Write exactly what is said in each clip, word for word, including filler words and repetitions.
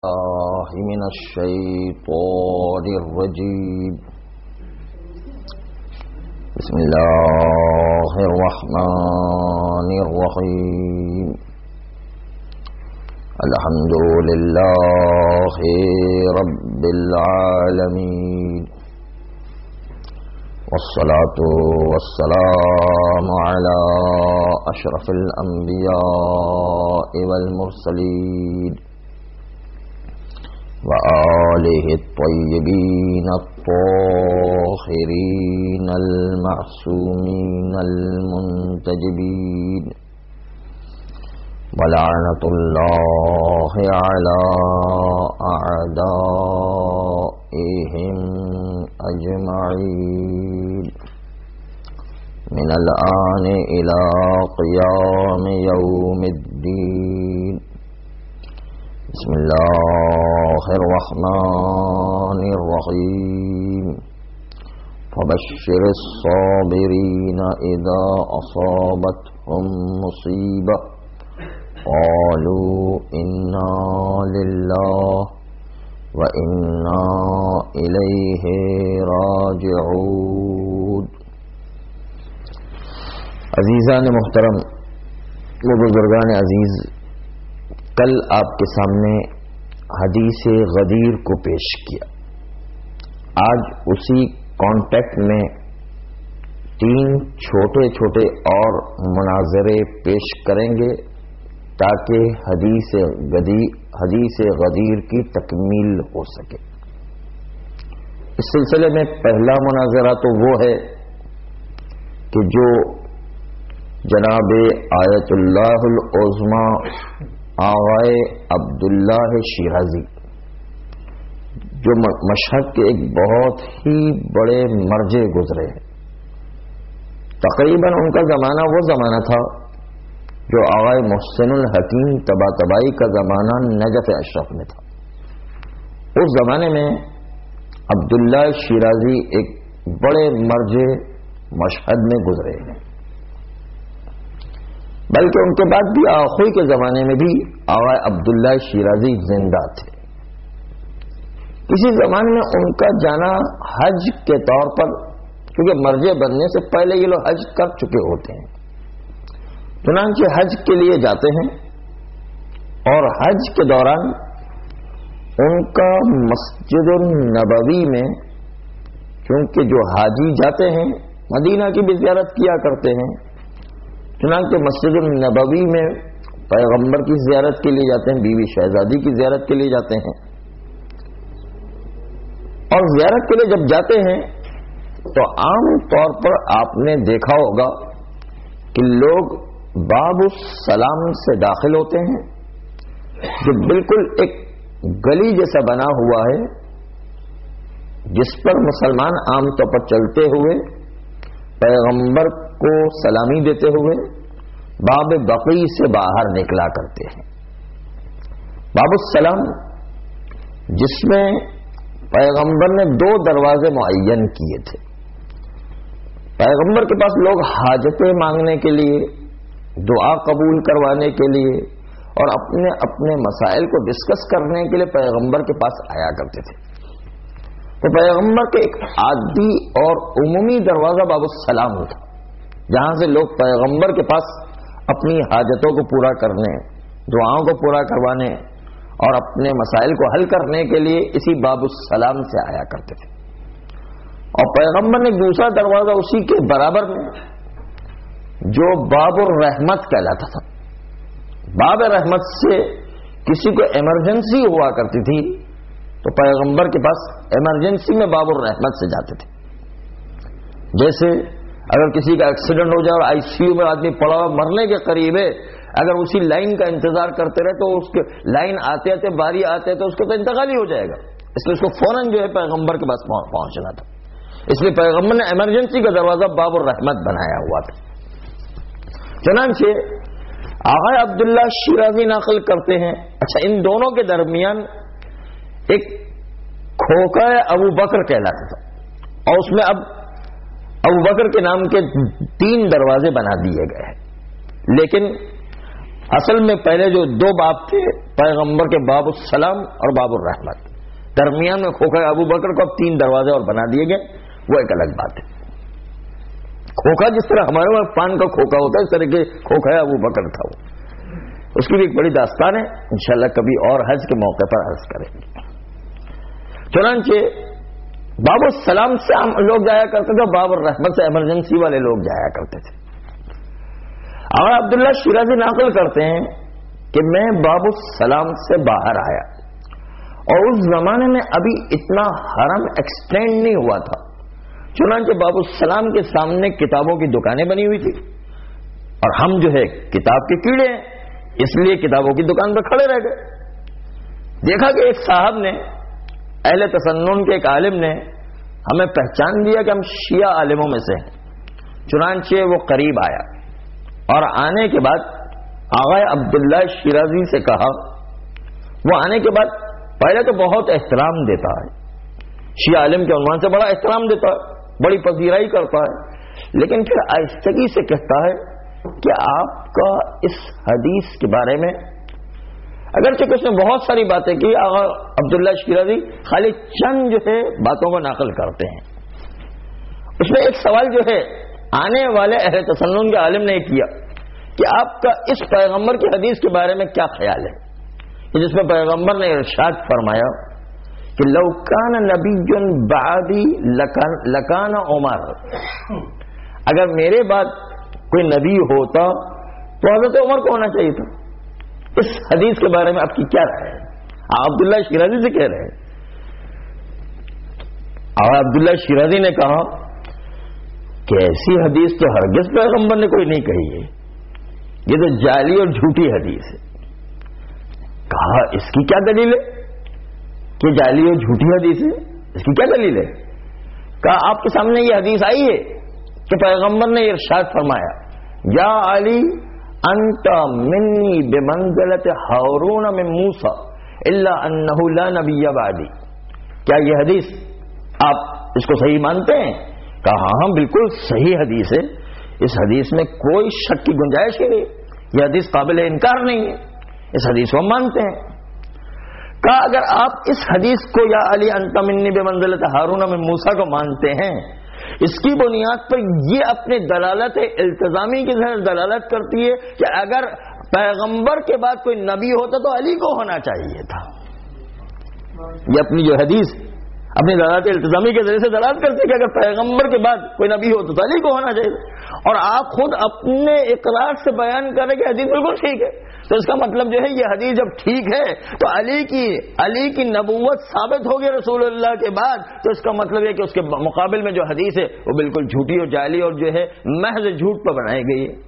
الله من الشيطان الرجيم. بسم الله الرحمن الرحيم. الحمد لله رب العالمين، والصلاة والسلام على أشرف الأنبياء والمرسلين وآله الطيبين الطاهرين المعصومين المنتجبين، ولعنة الله على أعدائهم أجمعين من الآن إلى قيام يوم الدين. بسم الله الرحمن الرحيم. فبشر الصابرين إذا أصابتهم مصيبة قالوا إنا لله وإنا إليه راجعون. عزیزان محترم و بزرگان عزیز، کل آپ کے سامنے حدیث غدیر کو پیش کیا. آج اسی کانٹیکٹ میں تین چھوٹے چھوٹے اور مناظرے پیش کریں گے تاکہ حدیث غدیر حدیث غدیر کی تکمیل ہو سکے. اس سلسلے میں پہلا مناظرہ تو وہ ہے کہ جو جناب آیت اللہ العظمی آغائے عبداللہ شیرازی، جو مشہد کے ایک بہت ہی بڑے مرجع گزرے ہیں. تقریباً ان کا زمانہ وہ زمانہ تھا جو آغائے محسن الحکیم طباطبائی کا زمانہ نجف اشرف میں تھا. اس زمانے میں عبداللہ شیرازی ایک بڑے مرجع مشہد میں گزرے ہیں، بلکہ ان کے بعد بھی آخری کے زمانے میں بھی آغا عبداللہ شیرازی زندہ تھے. کسی زمانے میں ان کا جانا حج کے طور پر، کیونکہ مرجع بننے سے پہلے یہ لوگ حج کر چکے ہوتے ہیں، چنانچہ حج کے لیے جاتے ہیں، اور حج کے دوران ان کا مسجد النبوی میں، چونکہ جو حاجی جاتے ہیں مدینہ کی بھی زیارت کیا کرتے ہیں، چنانچہ مسجد النبوی میں پیغمبر کی زیارت کے لیے جاتے ہیں، بیوی شہزادی کی زیارت کے لیے جاتے ہیں. اور زیارت کے لیے جب جاتے ہیں تو عام طور پر آپ نے دیکھا ہوگا کہ لوگ باب السلام سے داخل ہوتے ہیں، جو بالکل ایک گلی جیسا بنا ہوا ہے، جس پر مسلمان عام طور پر چلتے ہوئے پیغمبر کو سلامی دیتے ہوئے باب بقی سے باہر نکلا کرتے ہیں. باب السلام، جس میں پیغمبر نے دو دروازے معین کیے تھے. پیغمبر کے پاس لوگ حاجتیں مانگنے کے لیے، دعا قبول کروانے کے لیے اور اپنے اپنے مسائل کو ڈسکس کرنے کے لیے پیغمبر کے پاس آیا کرتے تھے. تو پیغمبر کے ایک عادی اور عمومی دروازہ باب السلام تھا، جہاں سے لوگ پیغمبر کے پاس اپنی حاجتوں کو پورا کرنے، دعاؤں کو پورا کروانے اور اپنے مسائل کو حل کرنے کے لیے اسی باب السلام سے آیا کرتے تھے. اور پیغمبر نے دوسرا دروازہ اسی کے برابر میں، جو باب الرحمت کہلاتا تھا. باب رحمت سے کسی کو ایمرجنسی ہوا کرتی تھی تو پیغمبر کے پاس ایمرجنسی میں باب الرحمت سے جاتے تھے. جیسے اگر کسی کا ایکسیڈنٹ ہو جائے اور آئی سی یو میں آدمی پڑا ہوا مرنے کے قریب ہے، اگر اسی لائن کا انتظار کرتے رہے تو اس کے لائن آتے آتے باری آتے تو اس کو تو انتقال ہی ہو جائے گا. اس لیے اس کو فوراً جو ہے پیغمبر کے پاس پہنچنا تھا. اس لیے پیغمبر نے ایمرجنسی کا دروازہ باب الرحمت بنایا ہوا تھا. چنانچہ آغا عبداللہ شیرازی نقل کرتے ہیں، اچھا ان دونوں کے درمیان ایک کھوکا ابو بکر کہلاتا تھا، اور اس میں اب ابو بکر کے نام کے تین دروازے بنا دیے گئے ہیں. لیکن اصل میں پہلے جو دو باب تھے پیغمبر کے، باب السلام اور باب الرحمت، درمیان میں کھوکھا ابو بکر کو اب تین دروازے اور بنا دیے گئے، وہ ایک الگ بات ہے۔ کھوکھا جس طرح ہمارے وہاں پان کا کھوکھا ہوتا ہے، اس طرح کے کھوکھا ابو بکر تھا وہ، اس کی بھی ایک بڑی داستان ہے، انشاءاللہ کبھی اور حج کے موقع پر عرض کریں گے۔ چنانچہ باب السلام سے ہم لوگ جایا کرتے تھے، باب الرحمت سے ایمرجنسی والے لوگ جایا کرتے تھے۔ اور عبداللہ شیرازی نقل کرتے ہیں کہ میں باب السلام سے باہر آیا، اور اس زمانے میں ابھی اتنا حرم ایکسٹینڈ نہیں ہوا تھا، چنانچہ باب السلام کے سامنے کتابوں کی دکانیں بنی ہوئی تھی، اور ہم جو ہے کتاب کے کیڑے ہیں، اس لیے کتابوں کی دکان پر کھڑے رہ گئے۔ دیکھا کہ ایک صاحب نے، اہل تسنن کے ایک عالم نے ہمیں پہچان دیا کہ ہم شیعہ عالموں میں سے ہیں، چنانچہ وہ قریب آیا، اور آنے کے بعد آغا عبداللہ شیرازی سے کہا، وہ آنے کے بعد پہلے تو بہت احترام دیتا ہے، شیعہ عالم کے عنوان سے بڑا احترام دیتا ہے، بڑی پذیرائی کرتا ہے، لیکن پھر آہستگی سے کہتا ہے کہ آپ کا اس حدیث کے بارے میں، اگرچہ کہ اس نے بہت ساری باتیں کی، آغا عبداللہ شیرازی خالی چند جو ہے باتوں کو نقل کرتے ہیں۔ اس میں ایک سوال جو ہے آنے والے اہل تسنن کے عالم نے کیا کہ آپ کا اس پیغمبر کی حدیث کے بارے میں کیا خیال ہے، کہ جس میں پیغمبر نے ارشاد فرمایا کہ لو کان نبی بعدی لکان عمر، اگر میرے بعد کوئی نبی ہوتا تو حضرت عمر کو ہونا چاہیے تھا۔ اس حدیث کے بارے میں آپ کی کیا رائے ہے؟ آپ عبداللہ شیرازی سے کہہ رہے ہیں۔ اور عبداللہ شیرازی نے کہا کہ ایسی حدیث تو ہرگز پیغمبر نے کوئی نہیں کہی ہے، یہ تو جعلی اور جھوٹی حدیث ہے۔ کہا اس کی کیا دلیل ہے کہ جعلی اور جھوٹی حدیث ہے، اس کی کیا دلیل ہے؟ کہا آپ کے سامنے یہ حدیث آئی ہے کہ پیغمبر نے یہ ارشاد فرمایا، یا علی انت منی بمنزلت ہارون من موسیٰ الا انہ لا نبی بعدی۔ کیا یہ حدیث آپ اس کو صحیح مانتے ہیں؟ کہا ہاں ہاں بالکل صحیح حدیث ہے، اس حدیث میں کوئی شک کی گنجائش ہی نہیں، یہ حدیث قابل انکار نہیں ہے، اس حدیث کو ہم مانتے ہیں۔ کہا اگر آپ اس حدیث کو یا علی انت منی بمنزلت ہارون من موسیٰ کو مانتے ہیں، اس کی بنیاد پر یہ اپنے دلالت التزامی کی طرح دلالت کرتی ہے کہ اگر پیغمبر کے بعد کوئی نبی ہوتا تو علی کو ہونا چاہیے تھا۔ یہ اپنی جو حدیث اپنی دلالت التزامی کے ذریعے سے دلالت کرتی ہے کہ اگر پیغمبر کے بعد کوئی نبی ہوتا تو علی کو ہونا چاہیے، اور آپ خود اپنے اقرار سے بیان کریں کہ حدیث بالکل ٹھیک ہے، تو اس کا مطلب جو ہے یہ حدیث جب ٹھیک ہے تو علی کی علی کی نبوت ثابت ہوگی رسول اللہ کے بعد، تو اس کا مطلب ہے کہ اس کے مقابل میں جو حدیث ہے وہ بالکل جھوٹی اور جعلی اور جو ہے محض جھوٹ پر بنائی گئی ہے۔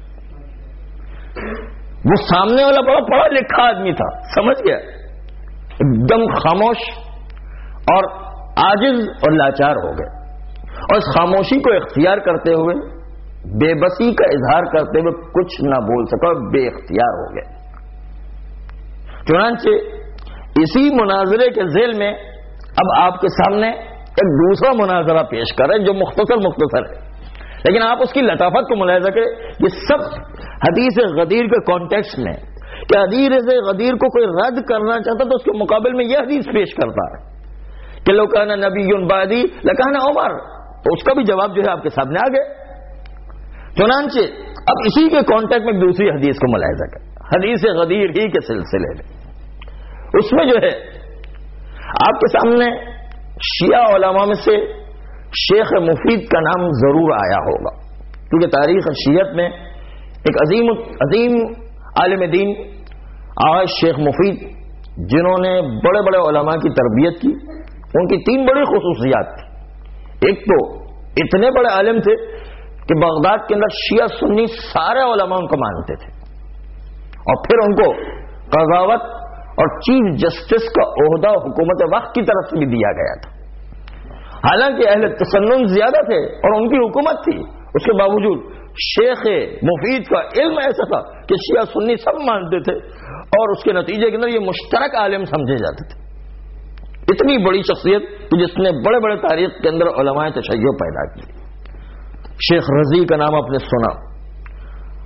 وہ سامنے والا بڑا پڑھا لکھا آدمی تھا، سمجھ گیا، ایک دم خاموش اور عاجز اور لاچار ہو گئے، اور اس خاموشی کو اختیار کرتے ہوئے، بے بسی کا اظہار کرتے ہوئے کچھ نہ بول سکا، بے اختیار ہو گئے۔ چنانچہ اسی مناظرے کے ذیل میں اب آپ کے سامنے ایک دوسرا مناظرہ پیش کر رہے ہیں جو مختصر مختصر ہے، لیکن آپ اس کی لطافت کو ملاحظہ کریں۔ یہ سب حدیث غدیر کے کانٹیکسٹ میں، کہ حدیث غدیر کو کوئی رد کرنا چاہتا تو اس کے مقابل میں یہ حدیث پیش کرتا ہے کہ لو کان نبی بعدی لکان عمر، تو اس کا بھی جواب جو ہے آپ کے سامنے آ گئے۔ چنانچہ اب اسی کے کانٹیکٹ میں دوسری حدیث کو ملاحظہ کریں، حدیث غدیر ہی کے سلسلے میں، اس میں جو ہے آپ کے سامنے شیعہ علماء میں سے شیخ مفید کا نام ضرور آیا ہوگا، کیونکہ تاریخ شیعت میں ایک عظیم عظیم عالم دین آغا شیخ مفید، جنہوں نے بڑے بڑے علماء کی تربیت کی، ان کی تین بڑی خصوصیات تھی۔ ایک تو اتنے بڑے عالم تھے کہ بغداد کے اندر شیعہ سنی سارے علماء ان کو مانتے تھے، اور پھر ان کو قضاوت اور چیف جسٹس کا عہدہ حکومت وقت کی طرف سے بھی دیا گیا تھا۔ حالانکہ اہل تسنن زیادہ تھے اور ان کی حکومت تھی، اس کے باوجود شیخ مفید کا علم ایسا تھا کہ شیعہ سنی سب مانتے تھے، اور اس کے نتیجے کے اندر یہ مشترک عالم سمجھے جاتے تھے۔ اتنی بڑی شخصیت جس نے بڑے بڑے تاریخ کے اندر علماء تشیع پیدا کی۔ شیخ رضی کا نام آپ نے سنا،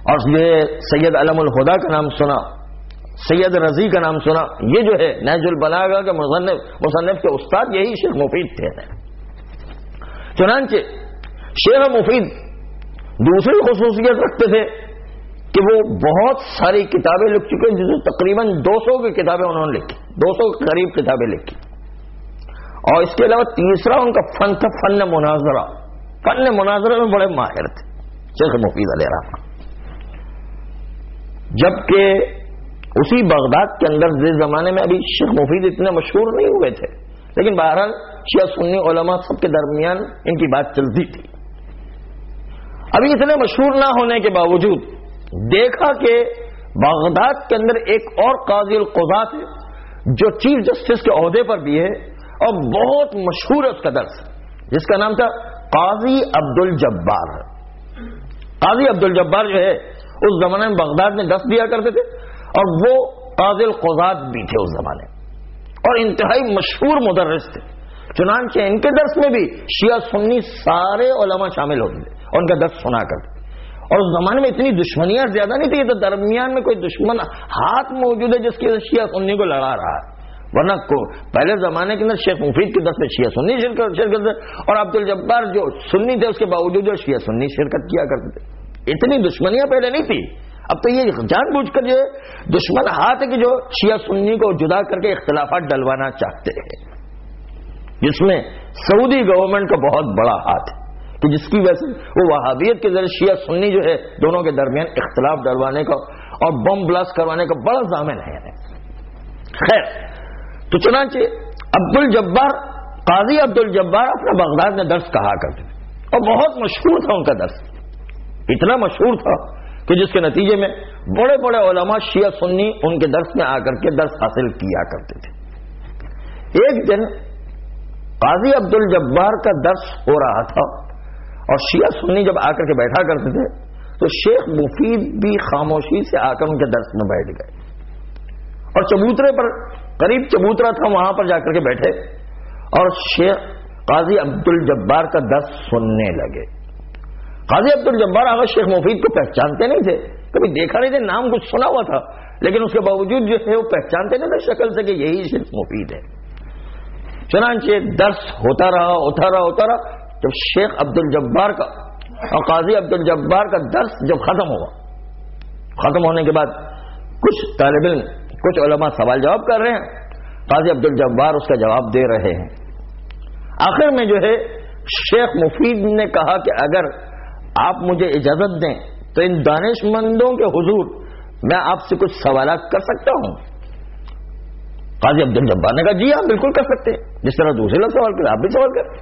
اور یہ سید علم الہدا کا نام سنا، سید رضی کا نام سنا، یہ جو ہے نہج البلاغہ کے مصنف مصنف کے استاد یہی شیخ مفید تھے۔ چنانچہ شیخ مفید دوسری خصوصیت رکھتے تھے کہ وہ بہت ساری کتابیں لکھ چکے ہیں، جس میں تقریباً دو سو کی کتابیں انہوں نے لکھی، دو سو کے قریب کتابیں لکھی۔ اور اس کے علاوہ تیسرا ان کا فن تھا فن مناظرہ، فن مناظرہ میں بڑے ماہر تھے شیخ مفید علیہ الرحمہ۔ جبکہ اسی بغداد کے اندر جس زمانے میں ابھی شیخ مفید اتنے مشہور نہیں ہوئے تھے، لیکن بہرحال شیعہ سنی علماء سب کے درمیان ان کی بات چلتی تھی۔ ابھی اتنے مشہور نہ ہونے کے باوجود دیکھا کہ بغداد کے اندر ایک اور قاضی القضات ہے جو چیف جسٹس کے عہدے پر بھی ہے اور بہت مشہور ہے اس کا درس، جس کا نام تھا قاضی عبد الجبار۔ قاضی عبد الجبار جو ہے اس زمانے میں بغداد میں درس دیا کرتے تھے اور وہ قاضی القضات بھی تھے اس زمانے اور انتہائی مشہور مدرس تھے۔ چنانچہ ان کے درس میں بھی شیعہ سنی سارے علماء شامل ہوتے تھے اور ان کا درس سنا کرتے۔ اور اس زمانے میں اتنی دشمنیاں زیادہ نہیں تھی، تو درمیان میں کوئی دشمن ہاتھ موجود ہے جس کی وجہ سے شیعہ سنی کو لڑا رہا ہے، ورنہ کو پہلے زمانے کے اندر شیخ مفید کے درس میں شیعہ سنی شرکت شرکت اور عبد الجبار جو سنی تھے اس کے باوجود جو شیعہ سنی شرکت کیا کرتے تھے۔ اتنی دشمنیاں پہلے نہیں تھی، اب تو یہ جان بوجھ کر جو دشمن ہاتھ ہے کہ جو شیعہ سنی کو جدا کر کے اختلافات ڈلوانا چاہتے ہیں، جس میں سعودی گورنمنٹ کا بہت بڑا ہاتھ ہے کہ جس کی وجہ سے وہ وہابیت کے ذریعے شیعہ سنی جو ہے دونوں کے درمیان اختلاف ڈلوانے کا اور بم بلاسٹ کروانے کا بڑا ضامن ہے۔ خیر، تو چنانچہ عبد الجبار قاضی عبد الجبار اپنا بغداد میں درس کہا کرتے تھے اور بہت مشہور تھا ان کا درس، اتنا مشہور تھا کہ جس کے نتیجے میں بڑے بڑے علماء شیعہ سنی ان کے درس میں آ کر کے درس حاصل کیا کرتے تھے۔ ایک دن قاضی عبد الجبار کا درس ہو رہا تھا اور شیعہ سنی جب آ کر کے بیٹھا کرتے تھے تو شیخ مفید بھی خاموشی سے آ کر ان کے درس میں بیٹھ گئے اور چبوترے پر قریب چبوترا تھا وہاں پر جا کر کے بیٹھے اور شیخ قاضی عبد الجبار کا درس سننے لگے۔ قاضی عبد الجبار آغاز شیخ مفید کو پہچانتے نہیں تھے، کبھی دیکھا نہیں تھے، نام کچھ سنا ہوا تھا، لیکن اس کے باوجود جو ہے وہ پہچانتے نہیں تھے شکل سے کہ یہی شیخ مفید ہے۔ چنانچہ درس ہوتا رہا ہوتا رہا ہوتا رہا جب شیخ عبد الجبار کا اور قاضی عبد الجبار کا درس جب ختم ہوا، ختم ہونے کے بعد کچھ طالب علم کچھ علماء سوال جواب کر رہے ہیں، قاضی عبد الجبار اس کا جواب دے رہے ہیں۔ آخر میں جو ہے شیخ مفید نے کہا کہ اگر آپ مجھے اجازت دیں تو ان دانش مندوں کے حضور میں آپ سے کچھ سوالات کر سکتا ہوں؟ قاضی عبد الجبار نے کہا جی آپ بالکل کر سکتے ہیں، جس طرح دوسرے لوگ سوال کریں آپ بھی سوال کریں۔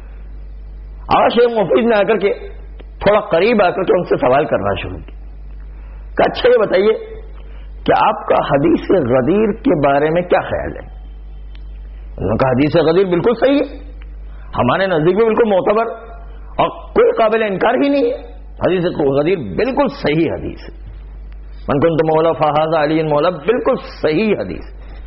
آج شیخ مفید نے آ کر کے تھوڑا قریب آ کر کے ان سے سوال کرنا شروع کیا کہ اچھا یہ بتائیے کہ آپ کا حدیث غدیر کے بارے میں کیا خیال ہے؟ انہوں نے کہا حدیث غدیر بالکل صحیح ہے، ہمارے نزدیک میں بالکل معتبر اور کوئی قابل انکار ہی نہیں ہے، حدیث غدیر بالکل صحیح حدیث ہے، من کنت مولا فہذا علی مولا، بالکل صحیح حدیث۔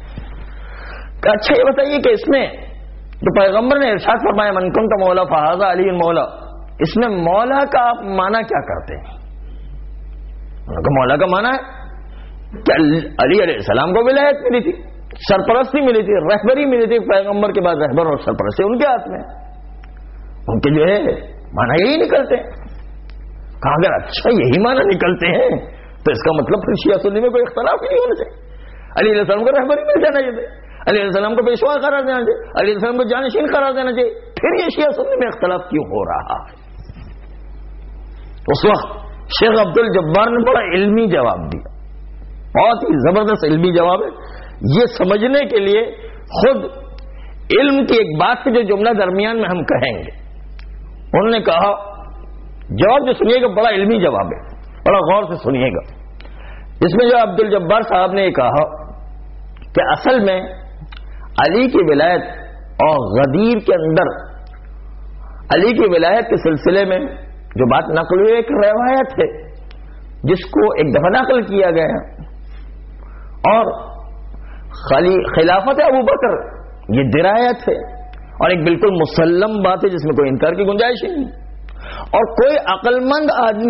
کہ اچھا یہ بتائیے کہ اس میں تو پیغمبر نے ارشاد فرمایا من کنت مولا فہذا علی مولا، اس میں مولا کا آپ معنی کیا کرتے ہیں؟ انہوں نے کہا مولا کا معنی ہے کہ علی علیہ السلام کو ولایت ملی تھی، سرپرستی ملی تھی، رہبری ملی تھی، پیغمبر کے بعد رہبر اور سرپرستی ان کے ہاتھ میں، ان کے جو ہے معنی یہی نکلتے ہیں۔ کہا اگر اچھا یہی معنی نکلتے ہیں تو اس کا مطلب پھر شیعہ سنی میں کوئی اختلاف نہیں ہونا چاہیے، علی علیہ السلام کو رہبری مل جانا چاہیے، علی علیہ السلام کو پیشوا قرار دینا چاہیے، علی علیہ السلام کو جانشین قرار دینا چاہیے، پھر یہ شیعہ سنی میں اختلاف کیوں ہو رہا ہے؟ اس وقت شیخ عبد الجبار نے بڑا علمی جواب دیا، بہت ہی زبردست علمی جواب ہے، یہ سمجھنے کے لیے خود علم کی ایک بات جو جملہ درمیان میں ہم کہیں گے۔ انہوں نے کہا جواب جو سنیے گا بڑا علمی جواب ہے، بڑا غور سے سنیے گا۔ اس میں جو عبد الجبار صاحب نے یہ کہا کہ اصل میں علی کی ولایت اور غدیر کے اندر علی کی ولایت کے سلسلے میں جو بات نقل ہوئی ایک روایت ہے جس کو ایک دفعہ نقل کیا گیا، اور خلافت ابو بکر یہ درایت ہے اور ایک بالکل مسلم بات ہے جس میں کوئی انکار کی گنجائش ہی نہیں، اور کوئی عقل مند آدمی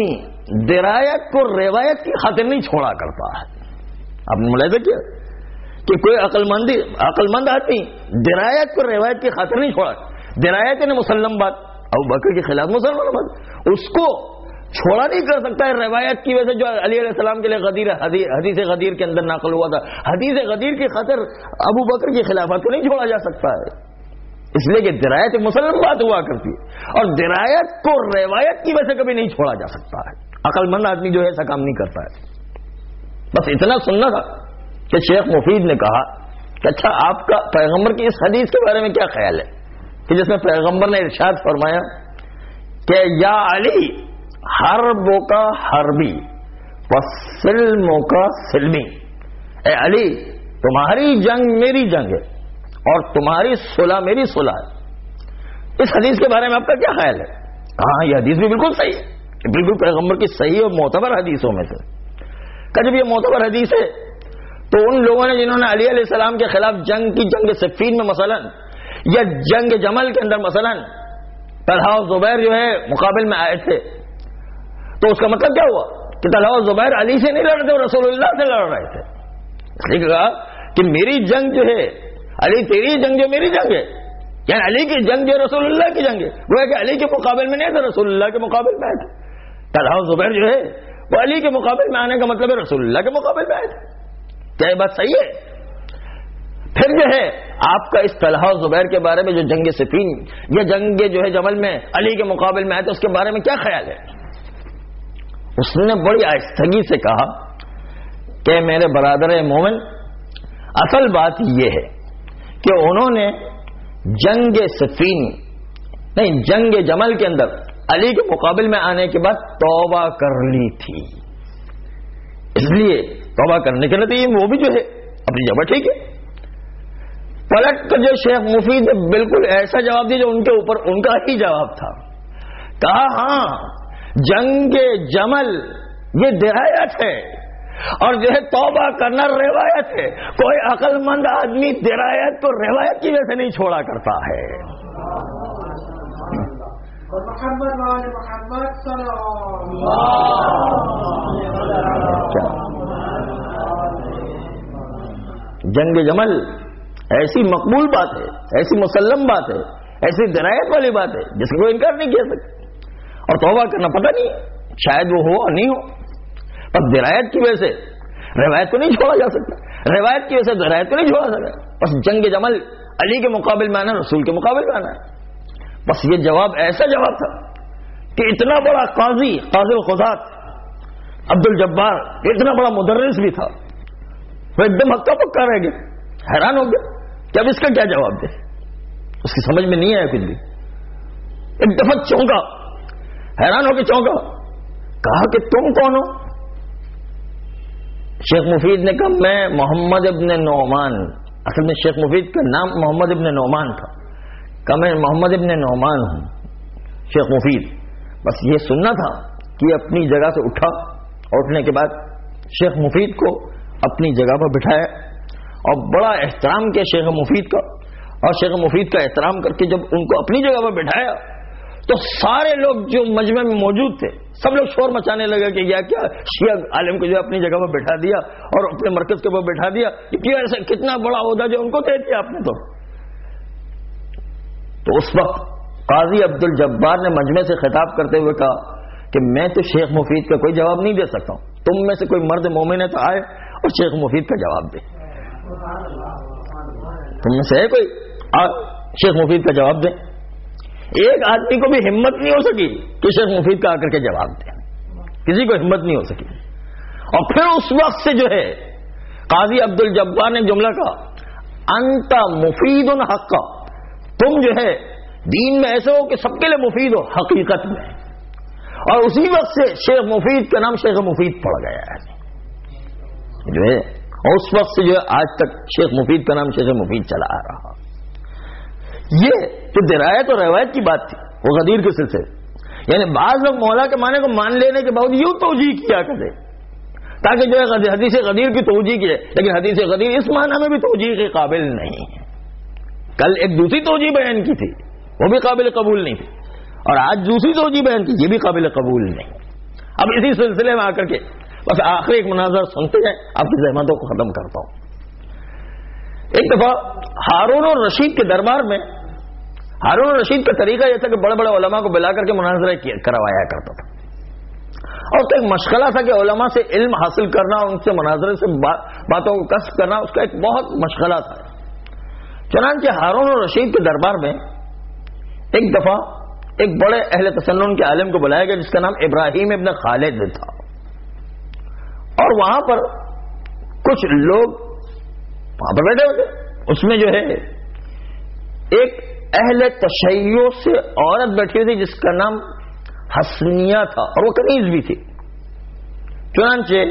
درایت کو روایت کی خاطر نہیں چھوڑا کرتا ہے. آپ نے ملاحظہ کیا کہ کوئی عقل مندی عقل مند آدمی درایت کو روایت کی خاطر نہیں چھوڑا. درایت نے مسلم بات ابو بکر کے خلاف مسلمان بات اس کو چھوڑا نہیں کر سکتا ہے روایت کی وجہ سے جو علی علیہ السلام کے لیے غدیر حدیث غدیر کے اندر نقل ہوا تھا. حدیث غدیر کی خاطر ابو بکر کی خلافت کو نہیں چھوڑا جا سکتا ہے, اس لیے کہ درایت مسلم بات ہوا کرتی ہے اور درایت کو روایت کی وجہ سے کبھی نہیں چھوڑا جا سکتا ہے. عقل مند آدمی جو ہے ایسا کام نہیں کرتا ہے. بس اتنا سننا تھا کہ شیخ مفید نے کہا کہ اچھا آپ کا پیغمبر کی اس حدیث کے بارے میں کیا خیال ہے کہ جس میں پیغمبر نے ارشاد فرمایا کہ یا علی حربوں کا حربی و سلموں کا سلمی, اے علی تمہاری جنگ میری جنگ ہے اور تمہاری صلح میری صلح ہے. اس حدیث کے بارے میں آپ کا کیا خیال ہے؟ ہاں یہ حدیث بھی بالکل صحیح ہے, بالکل پیغمبر کی صحیح اور معتبر حدیثوں میں سے. کہ جب یہ معتبر حدیث ہے تو ان لوگوں نے جنہوں نے علی علیہ السلام کے خلاف جنگ کی, جنگ صفین میں مثلا یا جنگ جمل کے اندر مثلا طلحہ و زبیر جو ہے مقابل میں آئے تھے, تو اس کا مطلب کیا ہوا کہ طلحہ و زبیر علی سے نہیں لڑ رہے تھے, رسول اللہ سے لڑ رہے تھے. اس لیے کہا کہ میری جنگ جو ہے علی تیری جنگ جو میری جنگ ہے, یعنی علی کی جنگ جو رسول اللہ کی جنگ ہے وہ ہے کہ علی کے مقابل میں نہیں تھا, رسول اللہ کے مقابل میں آئے تھے. طلحہ و زبیر جو ہے وہ علی کے مقابل میں آنے کا مطلب ہے رسول اللہ کے مقابل میں آئے تھے. کیا یہ بات صحیح ہے؟ پھر جو ہے آپ کا اس طلحہ و زبیر کے بارے میں جو جنگ صفین یا جنگ جو ہے جمل میں علی کے مقابل میں آئے تھے اس کے بارے میں کیا خیال ہے؟ اس نے بڑی آہستگی سے کہا کہ میرے برادر مومن, اصل بات یہ ہے کہ انہوں نے جنگ صفین نہیں جنگ جمل کے اندر علی کے مقابل میں آنے کے بعد توبہ کر لی تھی, اس لیے توبہ کرنے کے نتیجے وہ بھی جو ہے اپنی جگہ ٹھیک ہے. پلٹ کر جو شیخ مفید نے بالکل ایسا جواب دیا جو ان کے اوپر ان کا ہی جواب تھا. کہا ہاں جنگ جمل یہ درایت ہے اور جو ہے توبہ کرنا روایت ہے. کوئی عقل مند آدمی درایت کو روایت کی وجہ سے نہیں چھوڑا کرتا ہے. محمد محمد صلی جنگ جمل ایسی مقبول بات ہے, ایسی مسلم بات ہے, ایسی درایت والی بات ہے جس کو انکار نہیں کیا سکتے. اور توبہ کرنا پتہ نہیں شاید وہ ہو اور نہیں ہو, پر درایت کی وجہ سے روایت کو نہیں چھوڑا جا سکتا, روایت کی وجہ سے درایت کو نہیں چھوڑا سکتا. بس جنگ جمل علی کے مقابل میں آنا, رسول کے مقابل میں آنا. بس یہ جواب ایسا جواب تھا کہ اتنا بڑا قاضی قاضی القضات عبد الجبار اتنا بڑا مدرس بھی تھا, وہ ایک دم ہکا پکا رہ گیا, حیران ہو گیا کہ اب اس کا کیا جواب دے. اس کی سمجھ میں نہیں آیا کچھ بھی. ایک دفعہ چونکا, حیران ہو کے چونکا, کہا کہ تم کون ہو؟ شیخ مفید نے کہا میں محمد ابن نعمان, اصل میں شیخ مفید کا نام محمد ابن نعمان تھا, کہا میں محمد ابن نعمان ہوں. شیخ مفید بس یہ سننا تھا کہ اپنی جگہ سے اٹھا, اٹھنے کے بعد شیخ مفید کو اپنی جگہ پر بٹھایا اور بڑا احترام کیا شیخ مفید کا, اور شیخ مفید کا احترام کر کے جب ان کو اپنی جگہ پر بٹھایا تو سارے لوگ جو مجمع میں موجود تھے سب لوگ شور مچانے لگے کہ یا کیا شیعہ عالم کو جو اپنی جگہ پر بٹھا دیا اور اپنے مرکز کے اوپر بٹھا دیا, کیوں ایسا کتنا بڑا عہدہ جو ان کو دے دیا آپ نے. تو تو اس وقت قاضی عبد الجبار نے مجمع سے خطاب کرتے ہوئے کہا کہ میں تو شیخ مفید کا کوئی جواب نہیں دے سکتا ہوں, تم میں سے کوئی مرد مومن ہے تو آئے اور شیخ مفید کا جواب دے. تم میں سے ہے کوئی آ شیخ مفید کا جواب دے. ایک آدمی کو بھی ہمت نہیں ہو سکی کہ شیخ مفید کا آ کر کے جواب دے, کسی کو ہمت نہیں ہو سکی. اور پھر اس وقت سے جو ہے قاضی عبد الجبار نے جملہ کہا انت مفید حقا, تم جو ہے دین میں ایسے ہو کہ سب کے لیے مفید ہو حقیقت میں. اور اسی وقت سے شیخ مفید کا نام شیخ مفید پڑ گیا ہے جو ہے, اور اس وقت سے جو ہے آج تک شیخ مفید کا نام شیخ مفید چلا آ رہا. یہ تو درایت اور روایت کی بات تھی وہ غدیر کے سلسلے. یعنی بعض لوگ مولا کے معنی کو مان لینے کے باوجود یوں توجیہ کیا کرتے تاکہ جو ہے حدیث غدیر کی توجیہ کی ہے, لیکن حدیث غدیر اس معنی میں بھی توجیہ کے قابل نہیں ہے. کل ایک دوسری توجیہ بیان کی تھی وہ بھی قابل قبول نہیں تھی, اور آج دوسری توجیہ بیان کی یہ بھی قابل قبول نہیں. اب اسی سلسلے میں آ کر کے بس آخری ایک مناظر سنتے جائیں، آپ کی زحمتوں کو ختم کرتا ہوں۔ ایک دفعہ ہارون الرشید کے دربار میں، ہارون الرشید کا طریقہ یہ تھا کہ بڑے بڑے علماء کو بلا کر کے مناظرہ کروایا کرتا تھا، اور تو ایک مشغلہ تھا کہ علماء سے علم حاصل کرنا، ان سے مناظرے سے باتوں کو کسب کرنا، اس کا ایک بہت مشغلہ تھا۔ چنانچہ ہارون الرشید کے دربار میں ایک دفعہ ایک بڑے اہل تسنن کے عالم کو بلایا گیا جس کا نام ابراہیم ابن خالد تھا، اور وہاں پر کچھ لوگ وہاں پر بیٹھے ہوئے، اس میں جو ہے ایک اہل تشیع سے عورت بیٹھی ہوئی تھی جس کا نام حسنیہ تھا، اور وہ کنیز بھی تھی۔ چنانچہ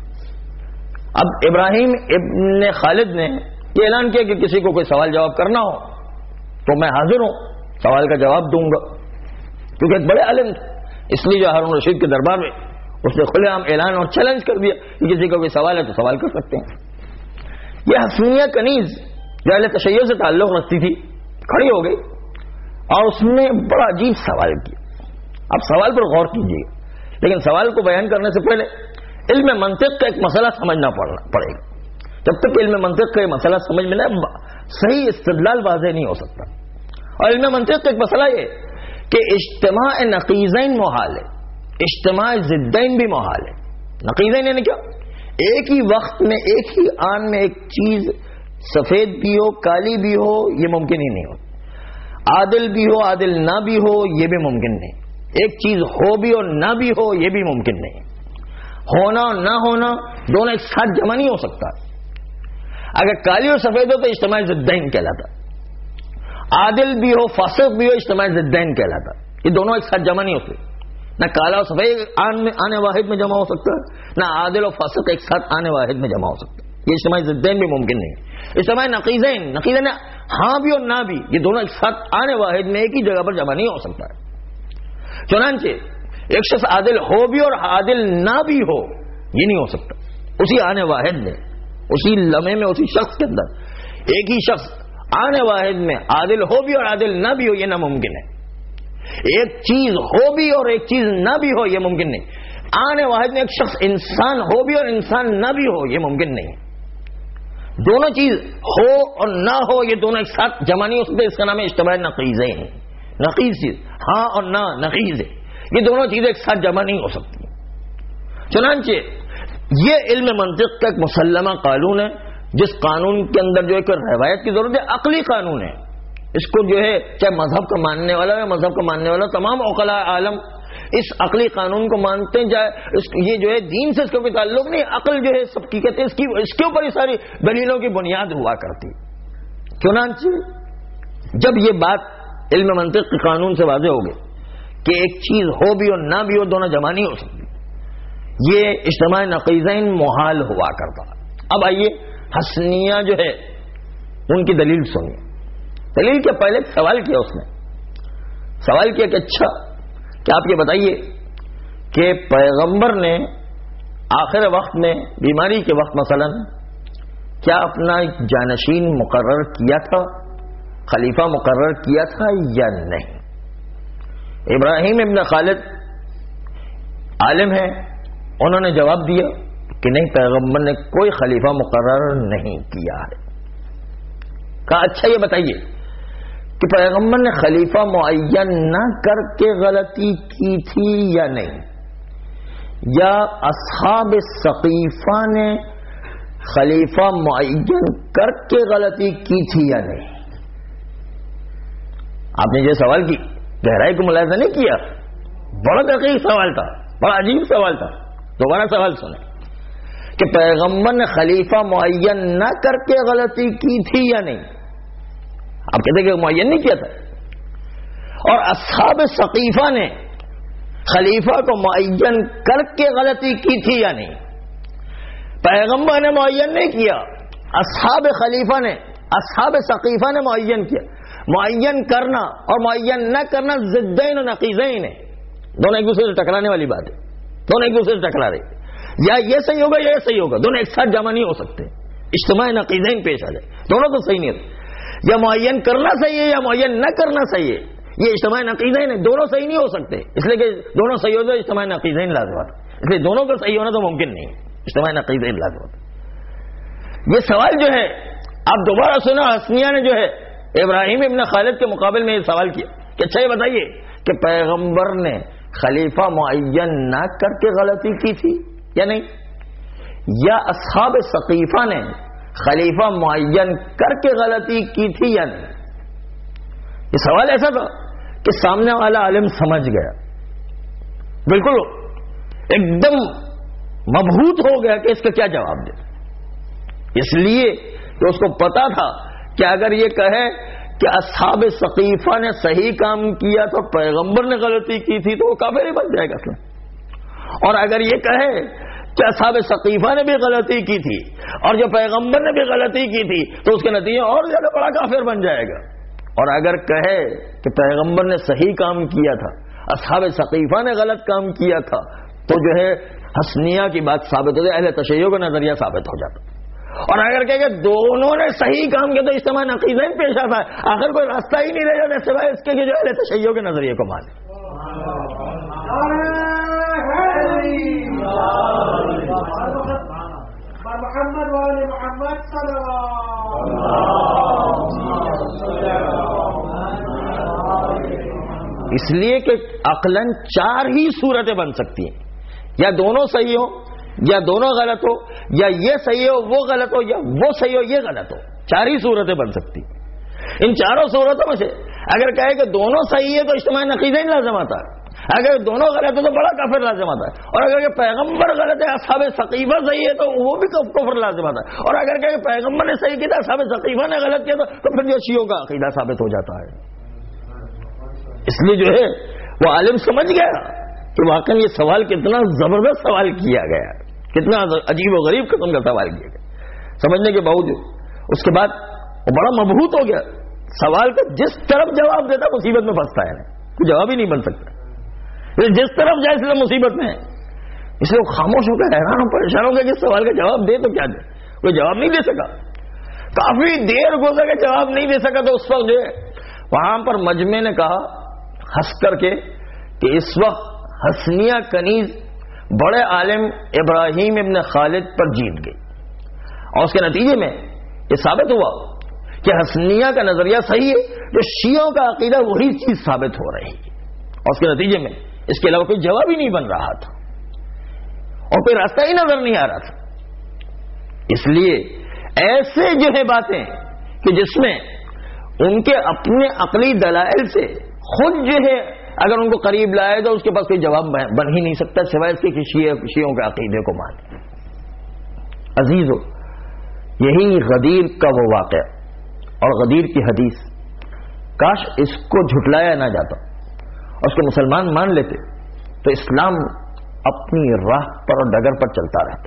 اب ابراہیم ابن خالد نے یہ اعلان کیا کہ کسی کو کوئی سوال جواب کرنا ہو تو میں حاضر ہوں، سوال کا جواب دوں گا، کیونکہ ایک بڑے عالم تھے۔ اس لیے جو ہارون رشید کے دربار میں اس نے کھلے عام اعلان اور چیلنج کر دیا کہ کسی کا کوئی سوال ہے تو سوال کر سکتے ہیں۔ یہ حسنیہ کنیز جو اہل تشیع سے تعلق رکھتی تھی کھڑی ہو گئی اور اس نے بڑا عجیب سوال کیا۔ اب سوال پر غور کیجیے، لیکن سوال کو بیان کرنے سے پہلے علم منطق کا ایک مسئلہ سمجھنا پڑے گا۔ جب تک علم منطق کا یہ مسئلہ سمجھ میں نہ صحیح استدلال واضح نہیں ہو سکتا۔ اور علم منطق کا ایک مسئلہ یہ کہ اجتماع نقیضین محال ہے، اجتماع ضدین بھی محال ہے۔ نقیضین یعنی کیا؟ ایک ہی وقت میں ایک ہی آن میں ایک چیز سفید بھی ہو کالی بھی ہو یہ ممکن ہی نہیں ہو، عادل بھی ہو عادل نہ بھی ہو یہ بھی ممکن نہیں، ایک چیز ہو بھی اور نہ بھی ہو یہ بھی ممکن نہیں، ہونا اور نہ ہونا دونوں ایک ساتھ جمع نہیں ہو سکتا۔ اگر کالی اور سفید ہو تو اجتماع ضدین کہلاتا، عادل بھی ہو فاسق بھی ہو اجتماع ضدین کہلاتا۔ یہ دونوں ایک ساتھ جمع نہیں ہوتے، نہ کالا اور سفید آنے واحد میں جمع ہو سکتا ہے، نہ عادل اور فاسق ایک ساتھ آنے واحد میں جمع ہو سکتا ہے۔ یہ اجتماع ضدین بھی ممکن نہیں۔ اجتماع نقیضین، نقیضین ہاں بھی اور نہ بھی، یہ دونوں ایک ساتھ آنے واحد میں ایک ہی جگہ پر جمع نہیں ہو سکتا ہے۔ چنانچہ ایک شخص عادل ہو بھی اور عادل نہ بھی ہو یہ نہیں ہو سکتا، اسی آنے واحد میں، اسی لمحے میں، اسی شخص کے اندر ایک ہی شخص آنے واحد میں عادل ہو بھی اور عادل نہ بھی ہو یہ ناممکن ہے۔ ایک چیز ہو بھی اور ایک چیز نہ بھی ہو یہ ممکن نہیں۔ آنے واحد میں ایک شخص انسان ہو بھی اور انسان نہ بھی ہو یہ ممکن نہیں۔ دونوں چیز ہو اور نہ ہو یہ دونوں ایک ساتھ جمع نہیں ہو سکتے، اس کا نام ہے اجتماع نقیضین۔ نقیض چیز ہاں اور نہ نقیض ہے، یہ دونوں چیزیں ایک ساتھ جمع نہیں ہو سکتی۔ چنانچہ یہ علم منطق کا ایک مسلمہ قانون ہے، جس قانون کے اندر جو ایک روایت کی ضرورت ہے، عقلی قانون ہے۔ اس کو جو ہے چاہے مذہب کا ماننے والا ہے، مذہب کا ماننے والا تمام عقلاء عالم اس عقلی قانون کو مانتے ہیں، جائے یہ جو ہے دین سے اس کا کوئی تعلق نہیں، عقل جو ہے سب کی کہتے ہیں، اس کی اس کے اوپر یہ ساری دلیلوں کی بنیاد ہوا کرتی۔ چنانچہ جب یہ بات علم منطق کے قانون سے واضح ہو گئی کہ ایک چیز ہو بھی اور نہ بھی ہو دونوں جمع نہیں ہو سکتی، یہ اجتماع نقیضین محال ہوا کرتا۔ اب آئیے حسنیہ جو ہے ان کی دلیل سنیے۔ دلیل کے پہلے سوال کیا، اس نے سوال کیا کہ اچھا کیا آپ یہ بتائیے کہ پیغمبر نے آخر وقت میں بیماری کے وقت مثلا کیا اپنا جانشین مقرر کیا تھا، خلیفہ مقرر کیا تھا یا نہیں؟ ابراہیم ابن خالد عالم ہے، انہوں نے جواب دیا کہ نہیں، پیغمبر نے کوئی خلیفہ مقرر نہیں کیا ہے۔ کہا اچھا یہ بتائیے کہ پیغمبر نے خلیفہ معین نہ کر کے غلطی کی تھی یا نہیں، یا اصحاب ثقیفہ نے خلیفہ معین کر کے غلطی کی تھی یا نہیں؟ آپ نے یہ سوال کی گہرائی کو ملاحظہ نہیں کیا، بڑا دقیق سوال تھا، بڑا عجیب سوال تھا۔ دوبارہ سوال سنیں کہ پیغمبر نے خلیفہ معین نہ کر کے غلطی کی تھی یا نہیں؟ آپ کہتے ہیں کہ معین نہیں کیا تھا، اور اصحاب ثقیفہ نے خلیفہ کو معین کر کے غلطی کی تھی یا نہیں؟ پیغمبر نے معین نہیں کیا، اصحاب خلیفہ نے اصحاب ثقیفہ نے معین کیا۔ معین کرنا اور معین نہ کرنا ضدین و نقیضین ہے، دونوں ایک دوسرے سے ٹکرانے والی بات ہے، دونوں ایک دوسرے سے ٹکرا رہے، یا یہ صحیح ہوگا یا یہ صحیح ہوگا، دونوں ایک ساتھ جمع نہیں ہو سکتے، اجتماع نقیضین پیش آ جائے، دونوں تو صحیح نہیں ہوتے۔ یا معین کرنا صحیح ہے یا معین نہ کرنا صحیح ہے، یہ اجتماع نقیضین ہے، دونوں صحیح نہیں ہو سکتے، اس لیے کہ دونوں صحیح ہو تو اجتماع نقیضین لازم ہوتا، اس لیے دونوں کا صحیح ہونا تو ممکن نہیں ہے، اجتماع نقیضین لازم ہوتا۔ یہ سوال جو ہے آپ دوبارہ سنا، حسنیہ نے جو ہے ابراہیم ابن خالد کے مقابل میں یہ سوال کیا کہ اچھا یہ بتائیے کہ پیغمبر نے خلیفہ معین نہ کر کے غلطی کی تھی یا نہیں، یا اصحاب ثقیفہ نے خلیفہ معین کر کے غلطی کی تھی یا نہیں؟ یہ سوال ایسا تھا کہ سامنے والا عالم سمجھ گیا، بالکل ایک دم مبہوت ہو گیا کہ اس کا کیا جواب دے، اس لیے کہ اس کو پتا تھا کہ اگر یہ کہے کہ اصحاب ثقیفہ نے صحیح کام کیا تو پیغمبر نے غلطی کی تھی تو وہ کافر ہی بن جائے گا، اور اگر یہ کہے کہ اصحاب ثقیفہ نے بھی غلطی کی تھی اور جو پیغمبر نے بھی غلطی کی تھی تو اس کے نتیجے اور زیادہ بڑا کافر بن جائے گا، اور اگر کہے کہ پیغمبر نے صحیح کام کیا تھا اصحاب ثقیفہ نے غلط کام کیا تھا تو جو ہے حسنیہ کی بات ثابت ہو جائے، اہل تشیع کا نظریہ ثابت ہو جاتا، اور اگر کہ دونوں نے صحیح کام کیا تو اجتماع نقیضین پیش آتا ہے، آخر کوئی راستہ ہی نہیں رہ جاتا سوائے اس کے کہ جو اہل تشیع کے نظریے کو مانے۔ محمد والے محمد صلی اللہ، اس لیے کہ عقلاً چار ہی صورتیں بن سکتی ہیں، یا دونوں صحیح ہو یا دونوں غلط ہو، یا یہ صحیح ہو وہ غلط ہو، یا وہ صحیح ہو یہ غلط ہو، چار ہی صورتیں بن سکتی ہیں۔ ان چاروں صورتوں میں سے اگر کہے کہ دونوں صحیح ہے تو اجتماع نقیضین لازم آتا ہے، اگر دونوں غلط ہے تو بڑا کافر لازم آتا ہے، اور اگر کہ پیغمبر غلط ہے اصحاب ثقیفہ صحیح ہے تو وہ بھی کفر لازم آتا ہے، اور اگر کہ پیغمبر نے صحیح کیا اصحاب ثقیفہ نے غلط کیا تو پھر جو شیعوں کا عقیدہ ثابت ہو جاتا ہے۔ اس لیے جو ہے وہ عالم سمجھ گیا کہ واقعی یہ سوال کتنا زبردست سوال کیا گیا، کتنا عجیب و غریب قسم کا سوال کیا گیا، سمجھنے کے باوجود اس کے بعد وہ بڑا مبہوت ہو گیا، سوال کا جس طرف جواب دیتا مصیبت میں پھنستا ہے، کوئی جواب ہی نہیں بن سکتا، جس طرف جائے اس لیے مصیبت میں ہے، اس لیے وہ خاموش ہو کر حیران ہو پریشان ہو گیا کہ سوال کا جواب دے تو کیا دے، کوئی جواب نہیں دے سکا، کافی دیر گزر کے جواب نہیں دے سکا تو اس وقت جو ہے وہاں پر مجمع نے کہا ہنس کر کے کہ اس وقت حسنیہ کنیز بڑے عالم ابراہیم ابن خالد پر جیت گئی، اور اس کے نتیجے میں یہ ثابت ہوا کہ حسنیہ کا نظریہ صحیح ہے، جو شیعوں کا عقیدہ وہی چیز ثابت ہو رہی ہے، اور اس کے نتیجے میں اس کے علاوہ کوئی جواب ہی نہیں بن رہا تھا اور کوئی راستہ ہی نظر نہیں آ رہا تھا۔ اس لیے ایسے جو ہے باتیں کہ جس میں ان کے اپنے عقلی دلائل سے خود جو ہے اگر ان کو قریب لائے تو اس کے پاس کوئی جواب بن ہی نہیں سکتا سوائے اس کے کہ شیعوں کے عقیدے کو مانے۔ عزیزو، یہی غدیر کا وہ واقعہ اور غدیر کی حدیث، کاش اس کو جھٹلایا نہ جاتا اور اس کو مسلمان مان لیتے تو اسلام اپنی راہ پر اور ڈگر پر چلتا رہتا۔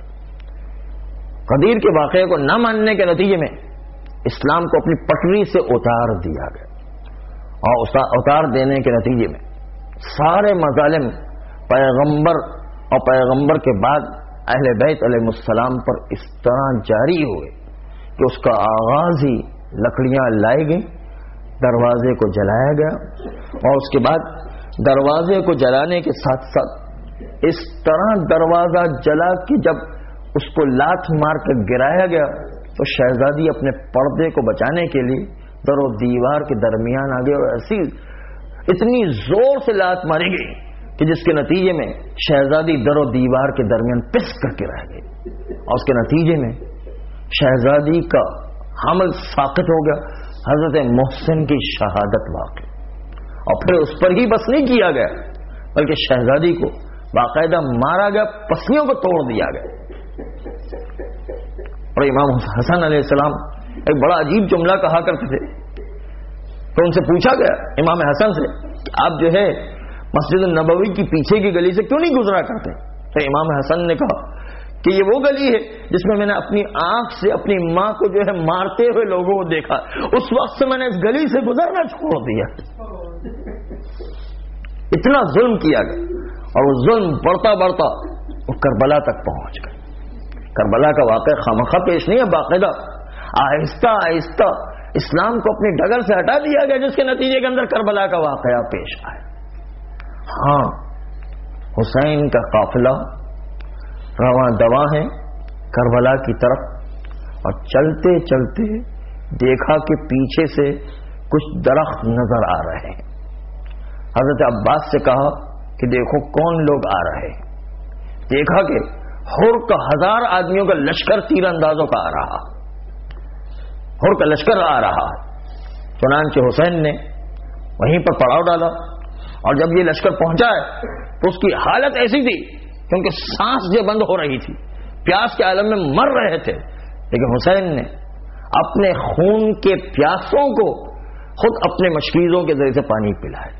غدیر کے واقعے کو نہ ماننے کے نتیجے میں اسلام کو اپنی پٹری سے اتار دیا گیا، اور اتار دینے کے نتیجے میں سارے مظالم پیغمبر اور پیغمبر کے بعد اہل بیت علیہ السلام پر اس طرح جاری ہوئے کہ اس کا آغاز ہی لکڑیاں لائی گئیں، دروازے کو جلایا گیا، اور اس کے بعد دروازے کو جلانے کے ساتھ ساتھ اس طرح دروازہ جلا کہ جب اس کو لات مار کر گرایا گیا تو شہزادی اپنے پردے کو بچانے کے لیے در و دیوار کے درمیان آ گئے، اور ایسی اتنی زور سے لات ماری گئی کہ جس کے نتیجے میں شہزادی در و دیوار کے درمیان پس کر کے رہ گئی، اور اس کے نتیجے میں شہزادی کا حمل ساقط ہو گیا، حضرت محسن کی شہادت واقع، اور پھر اس پر ہی بس نہیں کیا گیا بلکہ شہزادی کو باقاعدہ مارا گیا، پسلیوں کو توڑ دیا گیا۔ اور امام حسن علیہ السلام ایک بڑا عجیب جملہ کہا کرتے تھے، تو ان سے پوچھا گیا امام حسن سے کہ آپ جو ہے مسجد النبوی کی پیچھے کی گلی سے کیوں نہیں گزرا کرتے؟ تو امام حسن نے کہا کہ یہ وہ گلی ہے جس میں میں نے اپنی آنکھ سے اپنی ماں کو جو ہے مارتے ہوئے لوگوں کو دیکھا، اس وقت سے میں نے اس گلی سے گزرنا چھوڑ دیا۔ اتنا ظلم کیا گیا، اور وہ ظلم بڑھتا بڑھتا وہ کربلا تک پہنچ گئے۔ کربلا کا واقعہ خامخواہ پیش نہیں ہے، باقاعدہ آہستہ آہستہ اسلام کو اپنی ڈگر سے ہٹا دیا گیا، جس کے نتیجے کے اندر کربلا کا واقعہ پیش آیا. ہاں حسین کا قافلہ رواں دواں ہے کربلا کی طرف، اور چلتے چلتے دیکھا کہ پیچھے سے کچھ درخت نظر آ رہے ہیں. حضرت عباس سے کہا کہ دیکھو کون لوگ آ رہے ہیں. دیکھا کہ حر کا ہزار آدمیوں کا لشکر تیر اندازوں کا آ رہا، حر کا لشکر آ رہا. چنانچہ حسین نے وہیں پر پڑاؤ ڈالا، اور جب یہ لشکر پہنچا ہے تو اس کی حالت ایسی تھی کیونکہ سانس جو بند ہو رہی تھی، پیاس کے عالم میں مر رہے تھے، لیکن حسین نے اپنے خون کے پیاسوں کو خود اپنے مشکیزوں کے ذریعے سے پانی پلائے.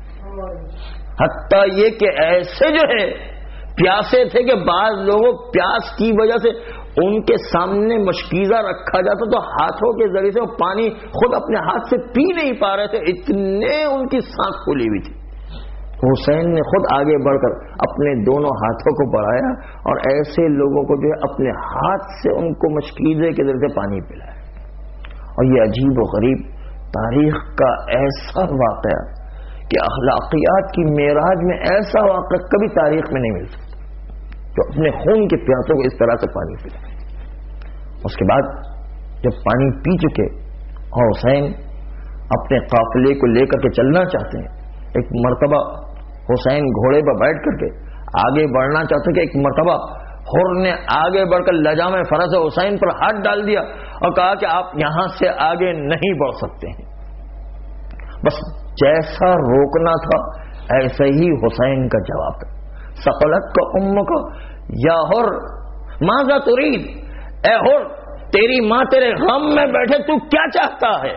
حتیٰ یہ کہ ایسے جو ہے پیاسے تھے کہ بعض لوگوں پیاس کی وجہ سے ان کے سامنے مشکیزہ رکھا جاتا تو ہاتھوں کے ذریعے سے وہ پانی خود اپنے ہاتھ سے پی نہیں پا رہے تھے، اتنے ان کی سانس پھولی ہوئی تھی. حسین نے خود آگے بڑھ کر اپنے دونوں ہاتھوں کو بڑھایا اور ایسے لوگوں کو جو ہے اپنے ہاتھ سے ان کو مشکیزے کے ذریعے سے پانی پلایا. اور یہ عجیب و غریب تاریخ کا ایسا واقعہ کہ اخلاقیات کی معراج میں ایسا واقعہ کبھی تاریخ میں نہیں مل سکتا، جو اپنے خون کے پیاسوں کو اس طرح سے پانی پلائے. اس کے بعد جب پانی پی چکے اور حسین اپنے قافلے کو لے کر کے چلنا چاہتے ہیں، ایک مرتبہ حسین گھوڑے پر بیٹھ کر کے آگے بڑھنا چاہتے کہ ایک مرتبہ حر نے آگے بڑھ کر لجام فرس حسین پر ہاتھ ڈال دیا اور کہا کہ آپ یہاں سے آگے نہیں بڑھ سکتے ہیں. بس جیسا روکنا تھا ایسے ہی حسین کا جواب تھا. ثقلت کا ام کو یا حر ماذا ترید، اے حر تیری ماں تیرے غم میں بیٹھے، تو کیا چاہتا ہے؟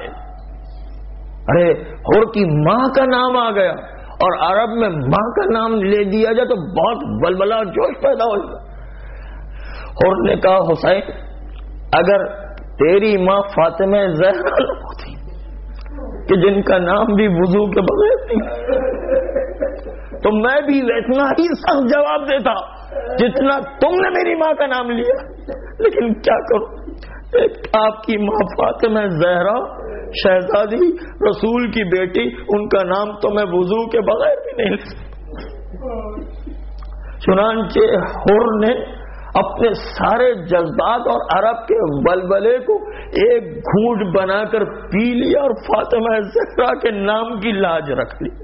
ارے حر کی ماں کا نام آ گیا، اور عرب میں ماں کا نام لے دیا جائے تو بہت بلبلہ اور جوش پیدا ہو جائے. حر نے کہا حسین اگر تیری ماں فاطمہ زہرا نہ ہوتی کہ جن کا نام بھی وضو کے بغیر نہیں، تو میں بھی اتنا ہی سخت جواب دیتا جتنا تم نے میری ماں کا نام لیا. لیکن کیا کروں، آپ کی ماں فاطمہ زہرا شہزادی رسول کی بیٹی، ان کا نام تو میں وضو کے بغیر بھی نہیں لے سکتا. چنانچہ حر نے اپنے سارے جذبات اور عرب کے بلبلے کو ایک گھونٹ بنا کر پی لیا اور فاطمہ زہرا کے نام کی لاج رکھ لی.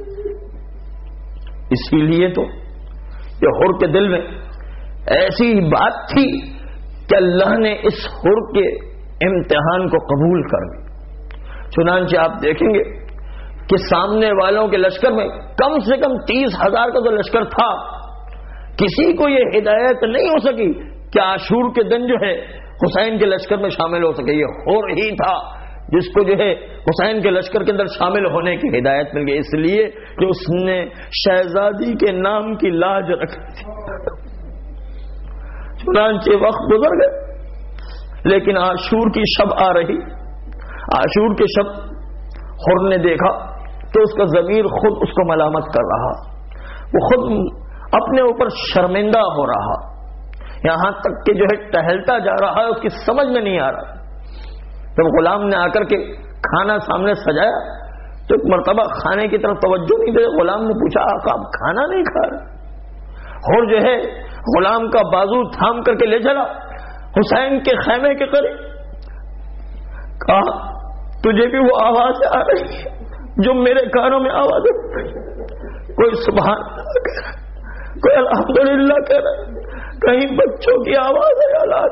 اسی لیے تو یہ حر کے دل میں ایسی بات تھی کہ اللہ نے اس حر کے امتحان کو قبول کر لیا. چنانچہ آپ دیکھیں گے کہ سامنے والوں کے لشکر میں کم سے کم تیس ہزار کا تو لشکر تھا. کسی کو یہ ہدایت نہیں ہو سکی کہ عاشور کے دن جو ہے حسین کے لشکر میں شامل ہو سکے. یہ حر ہی تھا جس کو جو ہے حسین کے لشکر کے اندر شامل ہونے کی ہدایت مل گئی، اس لیے کہ اس نے شہزادی کے نام کی لاج رکھی تھی. چنانچہ وقت گزر گئے، لیکن عاشور کی شب آ رہی. عاشور کے شب حر نے دیکھا تو اس کا ضمیر خود اس کو ملامت کر رہا، وہ خود اپنے اوپر شرمندہ ہو رہا، یہاں تک کہ جو ہے ٹہلتا جا رہا ہے، اس کی سمجھ میں نہیں آ رہا. جب غلام نے آ کر کے کھانا سامنے سجایا تو ایک مرتبہ کھانے کی طرف توجہ نہیں دے. غلام نے پوچھا آقا آپ کھانا نہیں کھا رہے؟ حر جو ہے غلام کا بازو تھام کر کے لے چلا حسین کے خیمے کے قریب، کہا تجھے بھی وہ آواز آ رہی ہے جو میرے کانوں میں آواز آ رہی ہے؟ کوئی سبحان اللہ کہہ رہا ہے، کوئی الحمدللہ کہہ رہا ہے، کہیں بچوں کی آواز ہے اللہ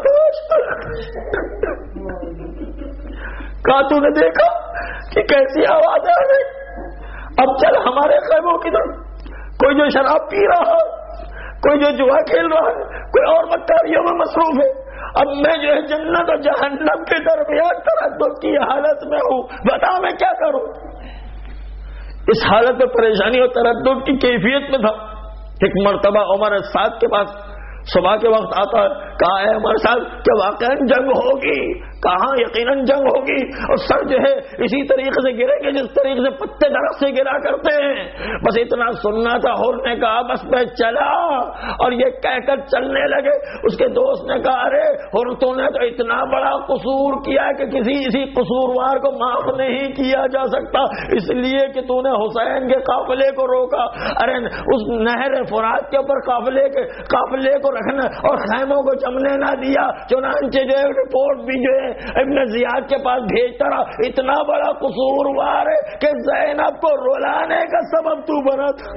کہا تو نے دیکھا کہ کیسی آواز آ رہی؟ اب چل ہمارے خیموں کی طرف، کوئی جو شراب پی رہا ہے، کوئی جو جوا کھیل رہا ہے، کوئی اور مکاریوں میں مصروف ہے. اب میں جو ہے جنت اور جہنم کے درمیان تردد کی حالت میں ہوں، بتا میں کیا کروں. اس حالت میں پریشانی اور تردد کی کیفیت میں تھا. ایک مرتبہ عمر سعد کے پاس صبح کے وقت آتا ہے، کہا ہے عمر صاحب کہ واقعا جنگ ہوگی؟ کہاں یقیناً جنگ ہوگی اور سر جو ہے اسی طریقے سے گرے گے جس طریقے سے پتے درخت سے گرا کرتے ہیں. بس اتنا سننا تھا. حور نے کہا بس میں چلا, اور یہ کہہ کر چلنے لگے. اس کے دوست نے کہا ارے حور تو نے تو اتنا بڑا قصور کیا کہ کسی اسی قصوروار کو معاف نہیں کیا جا سکتا, اس لیے کہ تو نے حسین کے قافلے کو روکا. ارے اس نہر فرات کے اوپر قافلے کے قافلے کو رکھنا اور خیموں کو جمنے نہ دیا. چنانچہ جو ہے رپورٹ بھی جو ہے ابن زیاد کے پاس بھیجتا رہا. اتنا بڑا قصوروار ہے کہ زینب کو رلانے کا سبب تو بنا تھا,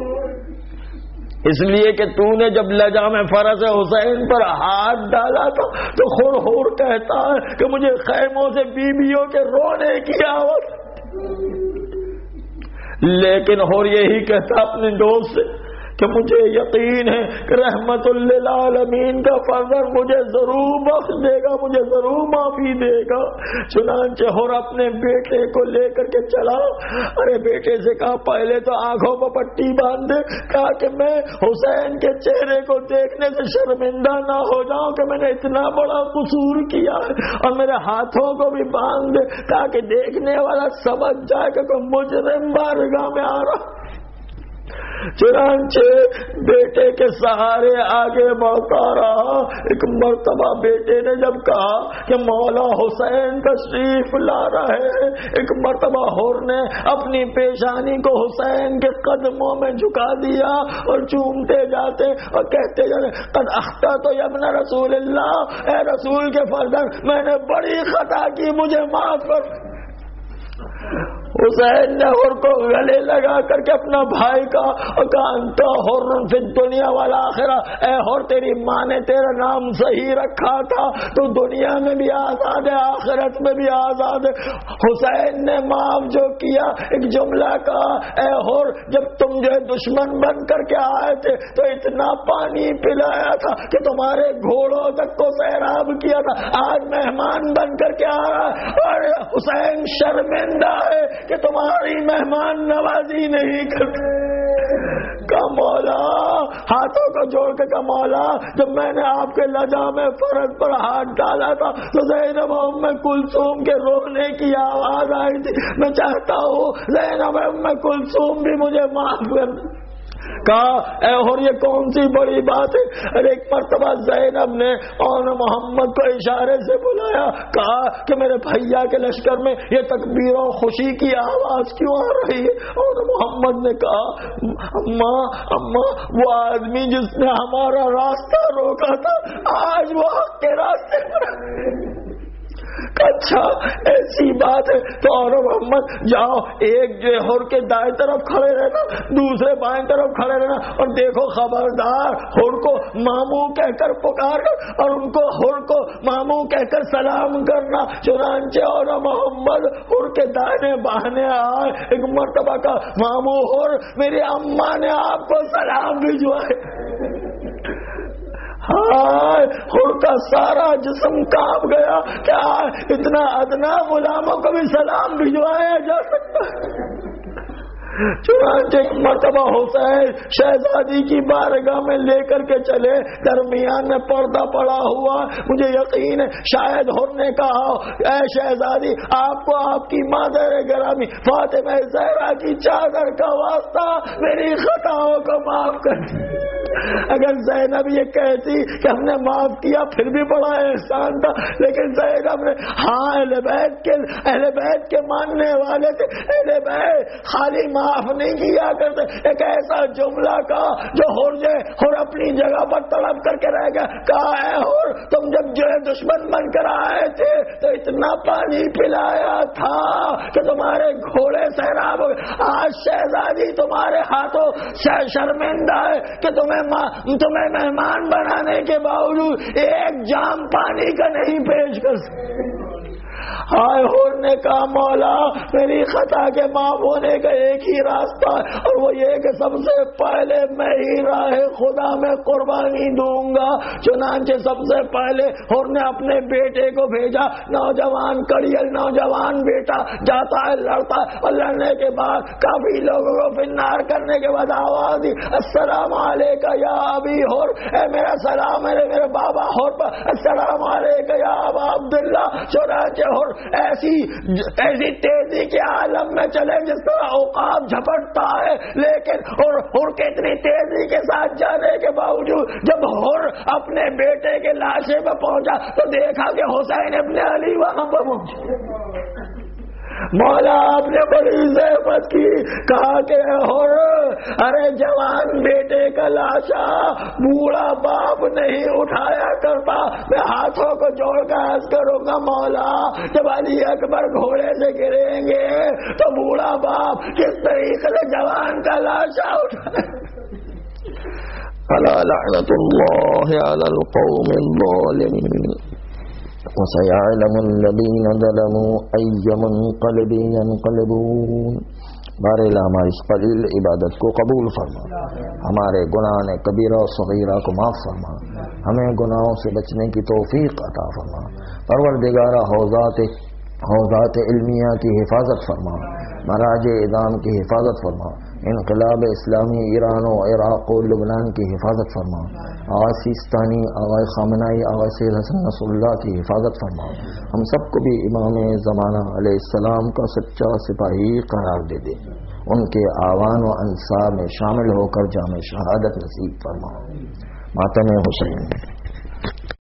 اس لیے کہ تو نے جب لجام فرض حسین پر ہاتھ ڈالا تھا تو خور خور کہتا ہے کہ مجھے خیموں سے بیویوں کے رونے کی آواز, لیکن اور یہی کہتا اپنے دوست سے کہ مجھے یقین ہے کہ رحمت للعالمین کا فضل مجھے ضرور بخش دے گا, مجھے ضرور معافی دے گا. چنانچہ اور اپنے بیٹے کو لے کر کے چلا. ارے بیٹے سے کہا پہلے تو آنکھوں پر پٹی باندھ دے, کہا کہ میں حسین کے چہرے کو دیکھنے سے شرمندہ نہ ہو جاؤں کہ میں نے اتنا بڑا قصور کیا ہے, اور میرے ہاتھوں کو بھی باندھ دے تاکہ دیکھنے والا سمجھ جائے کہ کوئی مجرم بارگاہ میں آ رہا. چنانچہ بیٹے کے سہارے آگے بڑھتا رہا. ایک مرتبہ بیٹے نے جب کہا کہ مولا حسین تشریف لا رہے ہیں, ایک مرتبہ حور نے اپنی پیشانی کو حسین کے قدموں میں جھکا دیا اور چومتے جاتے اور کہتے جاتے قد اخطأت یا ابن رسول اللہ, اے رسول کے فرزند میں نے بڑی خطا کی, مجھے معاف کر. حسین نے حر کو گلے لگا کر کے اپنا بھائی کا کہا انت حر فی الدنیا والآخرہ, اے حر تیری ماں نے تیرا نام صحیح رکھا تھا, تو دنیا میں بھی آزاد ہے آخرت میں بھی آزاد ہے. حسین نے معاف جو کیا, ایک جملہ کہا اے حر جب تم جو ہے دشمن بن کر کے آئے تھے تو اتنا پانی پلایا تھا کہ تمہارے گھوڑوں تک کو سیراب کیا تھا, آج مہمان بن کر کے آ رہا ہے, اور حسین شرمندہ ہے کہ تمہاری مہمان نوازی نہیں کرتے. کا مولا ہاتھوں کو جوڑ کے کا مولا جب میں نے آپ کے لجام فرض پر ہاتھ ڈالا تھا تو زینب ام کلثوم کے رونے کی آواز آئی تھی, میں چاہتا ہوں زینب ام کلثوم بھی مجھے معاف کر. کہا اے اور یہ کون سی بڑی بات ہے. ارے ایک مرتبہ زینب نے اور محمد کو اشارے سے بلایا, کہا کہ میرے بھیا کے لشکر میں یہ تکبیر و خوشی کی آواز کیوں آ رہی ہے. اور محمد نے کہا اماں اماں وہ آدمی جس نے ہمارا راستہ روکا تھا آج وہ حق کے راستے پر. اچھا ایسی بات ہے تو اور محمد جاؤ, ایک جو ہور کے دائیں طرف کھڑے رہنا, دوسرے بائیں طرف کھڑے رہنا, اور دیکھو خبردار ہور کو ماموں کہہ کر پکار کر اور ان کو ہور کو ماموں کہہ کر سلام کرنا. چنانچہ اور محمد ہور کے دائیں بہانے آئے. ایک مرتبہ کا ماموں ہور میری اماں نے آپ کو سلام بھجوائے. ہائے خود کا سارا جسم کانپ گیا, کیا اتنا ادنا غلاموں کو بھی سلام بھجوایا جا سکتا ہے. چنانچہ ایک مرتبہ حسین شہزادی کی بارگاہ میں لے کر کے چلے, درمیان میں پردہ پڑا ہوا, مجھے یقین ہے شاید حر نے کہا اے شہزادی آپ کو آپ کی مادر گرامی فاطمہ زہرا کی چادر کا واسطہ میری خطاؤں کو معاف کر. اگر زینب یہ کہتی کہ ہم نے معاف کیا پھر بھی بڑا احسان تھا, لیکن زینب نے ہاں اہل بیت کے اہل بیت کے ماننے والے تھے, اہل بیت خالی معاف نہیں کیا کرتے. ایک ایسا جملہ کہا جو ہور جائے ہور اپنی جگہ پر تڑپ کر کے رہ گیا. کہا ہے ہور تم جب جو ہے دشمن بن کر آئے تھے تو اتنا پانی پلایا تھا کہ تمہارے گھوڑے سیراب ہو گئے. آج شہزادی تمہارے ہاتھوں شرمندہ ہے کہ تمہیں تمہیں مہمان بنانے کے باوجود ایک جام پانی کا نہیں پیش کر سکتے. ہائے ہور نے کہا مولا میری خطا کے معاف ہونے کا ایک ہی راستہ ہے اور وہ یہ کہ سب سے پہلے میں ہی راہ خدا میں قربانی دوں گا. چنانچہ سب سے پہلے ہور نے اپنے بیٹے کو بھیجا. نوجوان کڑیل نوجوان بیٹا جاتا ہے لڑتا ہے اور لڑنے کے بعد کافی لوگوں کو فنار کرنے کے بعد آواز دی السلام علیکم یا ابی ہور, اے میرا سلام ہے میرے بابا ہور پر, السلام علیکم یا ابا عبداللہ. چنانچہ ہور ایسی ایسی تیزی کے عالم میں چلے جس طرح اوقات جھپٹتا ہے, لیکن اور ہور کے اتنی تیزی کے ساتھ جانے کے باوجود جب ہور اپنے بیٹے کے لاشے میں پہنچا تو دیکھا کہ حسین ابن علی وہاں پر پہنچے. مولا آپ نے بڑی زحمت کی, کہا کہ ہور ارے جوان بیٹے کا لاشا بوڑھا باپ نہیں اٹھایا کرتا, میں ہاتھوں کو جوڑ کر عرض کروں گا مولا جب علی اکبر گھوڑے سے گریں گے تو بوڑھا باپ کس طریقے سے جوان کا لاشا اٹھائے. الا لعنت اللہ علی القوم الظالمین وسيعلم الذين ظلموا أي منقلب ينقلبون. بارے ہماری اس قلیل عبادت کو قبول فرما, ہمارے گناہ کبیرہ و صغیرہ کو معاف فرما, ہمیں گناہوں سے بچنے کی توفیق عطا فرما. پروردگارہ حوضات حوضات علمیہ کی حفاظت فرما, مراجع اعظام کی حفاظت فرما, انقلاب اسلامی ایران و عراق و لبنان کی حفاظت فرما, آغا سیستانی, آغا خامنائی, آغا سید حسن نصر اللہ کی حفاظت فرما. ہم سب کو بھی امام زمانہ علیہ السلام کا سچا سپاہی قرار دے دے, ان کے آوان و انصار میں شامل ہو کر جامع شہادت نصیب فرما. ماتم حسین.